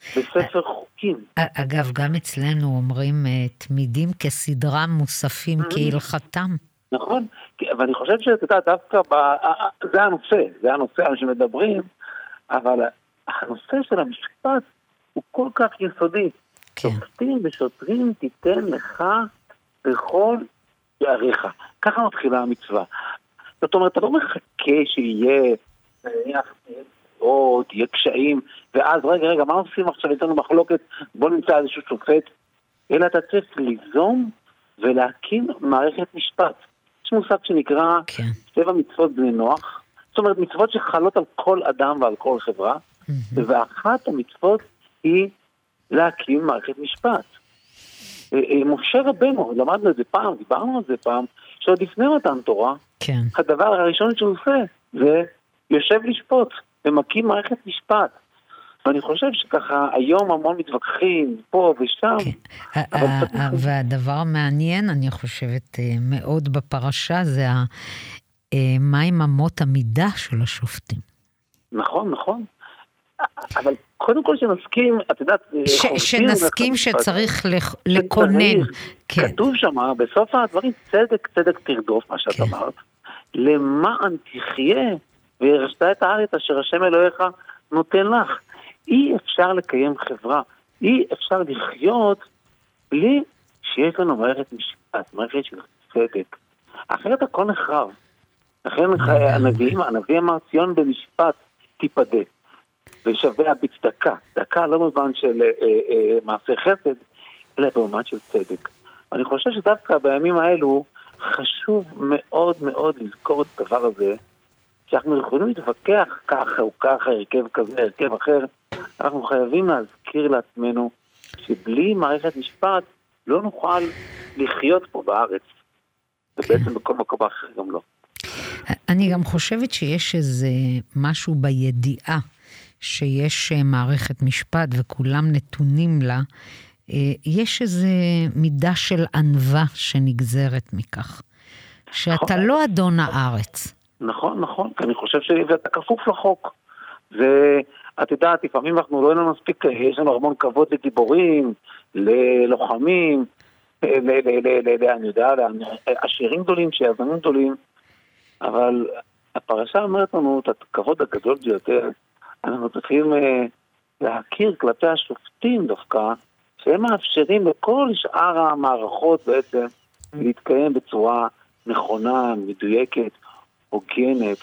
בספר חוקים. אגב, גם אצלנו אומרים תמידים כסדרם מוספים כהלכתם. נכון, אבל אני חושב שאתה דווקא, זה הנושא על שמדברים, אבל הנושא של המשפט הוא כל כך יסודי. שופטים ושוטרים תיתן לך בכל שעריך. ככה מתחילה המצווה. זאת אומרת, אתה לא מחכה שיהיה, או תהיה קשיים, ואז רגע, מה עושים עכשיו? יש לנו מחלוקת, בוא נמצא איזשהו שופט, אלא אתה צריך ליזום ולהקים מערכת משפט. יש מושג שנקרא 7 מצוות בני נוח, זאת אומרת מצוות שחלות על כל אדם ועל כל חברה, ואחת המצוות היא להקים מערכת משפט. משה רבנו, למדנו את זה פעם, דיברנו על זה פעם, שעוד לפני מתן תורה, הדבר הראשון שהוא עושה זה יושב לשפוט ומקים מערכת משפט. ואני חושב שככה היום המון מתווכחים פה ושם. והדבר המעניין, אני חושבת מאוד בפרשה, זה מהם אמות המידה של השופטים. נכון. אבל קודם כל שנסכים, את יודעת, שנסכים שצריך לקונן. כתוב שם, בסוף הדברים, צדק תרדוף, מה שאת אמרת, למען תחיה, וירשת את הארץ אשר השם אלוהיך נותן לך. אי אפשר לקיים חברה, אי אפשר לחיות בלי שיש לנו מערכת משפט, מערכת של צדק. אחרת הכל נחרב. לכן הנביא אמר ציון במשפט תיפדה. ושווה בצדקה, דקה לא במובן של מעשה חסד, אלא במובן של צדק. אני חושב שדווקא בימים האלו חשוב מאוד מאוד לזכור את הדבר הזה, שאנחנו יכולים להתווכח ככה או ככה, הרכב כזה, הרכב אחר, אנחנו חייבים להזכיר לעצמנו שבלי מערכת משפט לא נוכל לחיות פה בארץ, ובעצם בכל מקום אחר גם לא. אני גם חושבת שיש איזה משהו בידיעה, שיש מערכת משפט וכולם נתונים לה, יש איזה מידה של ענווה שנגזרת מכך, שאתה לא אדון הארץ. נכון, אני חושב שאתה כפוף לחוק. את יודעת, לפעמים אנחנו לא לנו מספיק, יש לנו המון כבוד לגיבורים, ללוחמים, אני יודע, לעשירים גדולים, שיזמים גדולים, אבל הפרשה אומרת לנו את הכבוד הגדול ביותר, אנחנו צריכים להכיר כלפי השופטים דווקא, שהם מאפשרים לכל שאר המערכות בעצם להתקיים בצורה נכונה, מדויקת, הוגנת.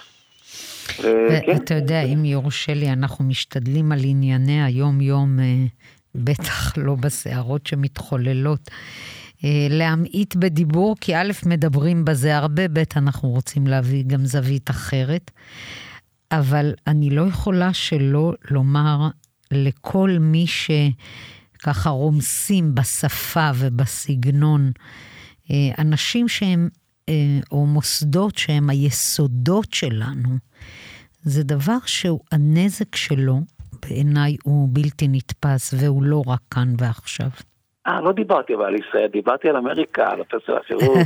אתה יודע, אם יורשה לי, אנחנו משתדלים על ענייני היום-יום, בטח לא בסערות שמתחוללות, להמעיט בדיבור, כי א' מדברים בזה הרבה, ב' אנחנו רוצים להביא גם זווית אחרת, אבל אני לא יכולה שלא לומר לכל מי שככה רומסים בשפה ובסגנון, אנשים שהם, או מוסדות שהם היסודות שלנו, זה דבר שהוא הנזק שלו, בעיניי הוא בלתי נתפס, והוא לא רק כאן ועכשיו. לא דיברתי אבל על ישראל, דיברתי על אמריקה, על הפסל החירות.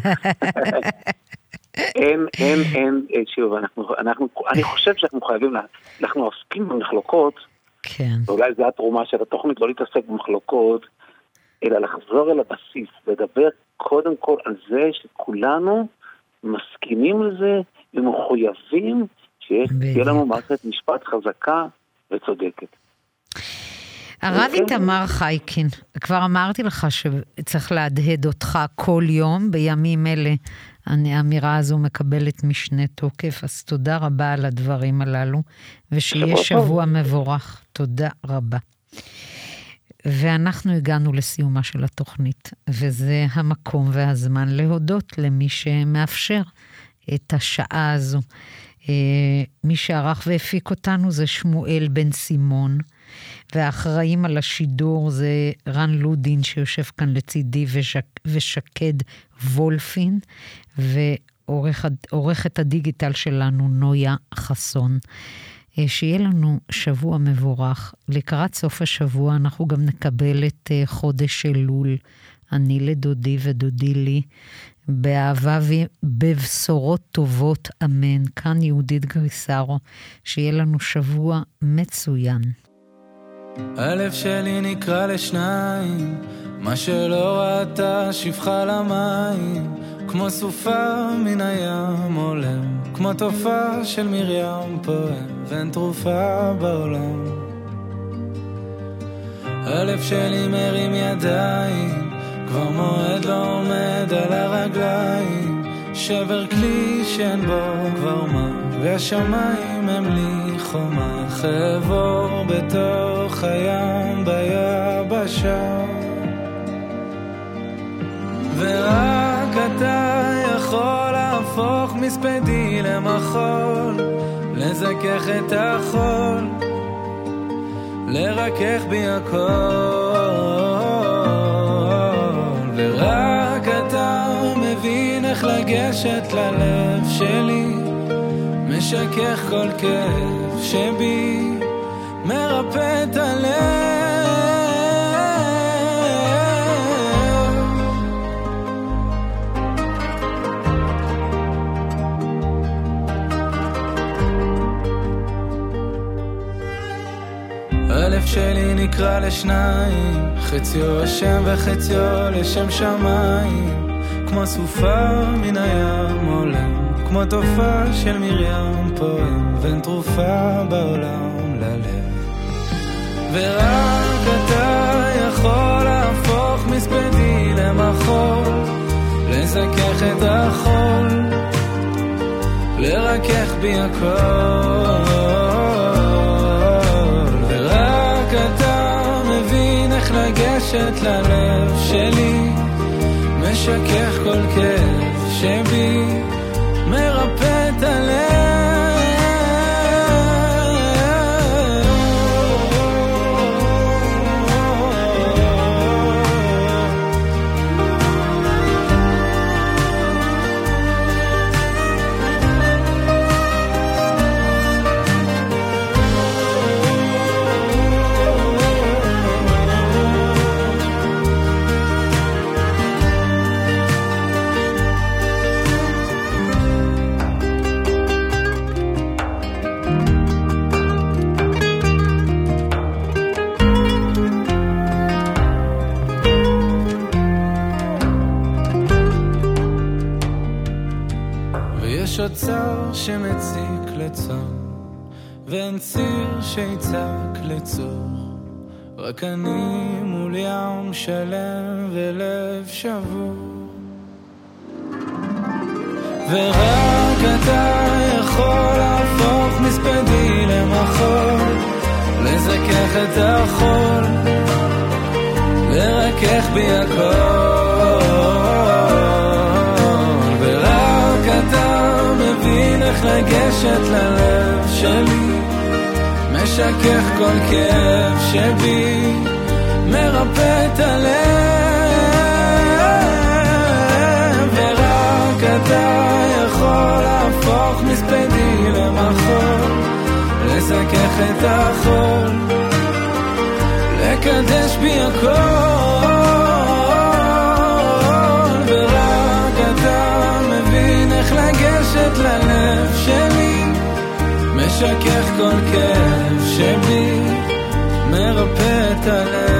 אין, שוב, אני חושב שאנחנו חייבים, אנחנו עוסקים במחלוקות, ואולי זו התרומה של התוכנית, לא להתעסק במחלוקות, אלא לחזור אל הבסיס, לדבר קודם כל על זה שכולנו מסכימים לזה, ומחויבים שיהיה לנו מערכת משפט חזקה וצודקת. הרב איתמר חייקין, כבר אמרתי לך שצריך להדהד אותך כל יום, בימים אלה האמירה הזו מקבלת משנה תוקף, אז תודה רבה על הדברים הללו, ושיהיה שבוע מבורך, תודה רבה. ואנחנו הגענו לסיומה של התוכנית, וזה המקום והזמן להודות למי שמאפשר את השעה הזו. מי שערך והפיק אותנו זה שמואל בן סימון, והאחראים על השידור זה רן לודין שיושב כאן לצידי ושקד וולפין, ועורכת הדיגיטל שלנו נויה חסון. שיהיה לנו שבוע מבורך. לקראת סוף השבוע אנחנו גם נקבל את חודש אלול, אני לדודי ודודי לי, באהבה ובבשורות טובות, אמן. כאן יהודית גריסרו, שיהיה לנו שבוע מצוין. הלב שלי נקרא לשניים, מה שלא ראתה שפחה למים, כמו סופה מן הים עולם, כמו תופעה של מרים פועם, ואין תרופה בעולם. הלב שלי מרים ידיים, כבר מועד לא עומד על הרגליים, שבר כלי שאין בו כבר מה, והשמיים הם לי חומה, חבור בתוך הים ביבשה, ורק אתה יכול להפוך מספדי למחול, לזכך את החול, לרכך בי הכל, ורק אתה מבין איך לגשת ללב שלי, משכך כל כאב שבי, מרפא את הלב. הלב שלי נקרא לשניים, חציו השם וחציו לשם שמיים, כמו סופה מן הים עולם, כמו תופעה של מרים פועם, ואין תרופה בעולם ללב. ורק אתה יכול להפוך מספדי למחול, לזכך את החול, לרכך בי הכל, ורק אתה מבין איך לגשת ללב שלי, משכך כל כאב שבי, מרפא את הלב. יש אוצר שמציק לצום, ואין ציר שיצק לצור, רק אני מול ים שלם ולב שבור, ורק אתה יכול להפוך מספדי למחול, לזכך את החול, לרכך בי הכל, ורק אתה מבין איך לגשת ללב שלי, משכך כל כאב שבי, מרפא את הלב, ורק אתה יכול להפוך מספדי למחול, לזכך את החול, לקדש בי הכל, ורק אתה מבין איך לגשת ללב שלי, משכך כל כאב שבי, מרפא את הלב.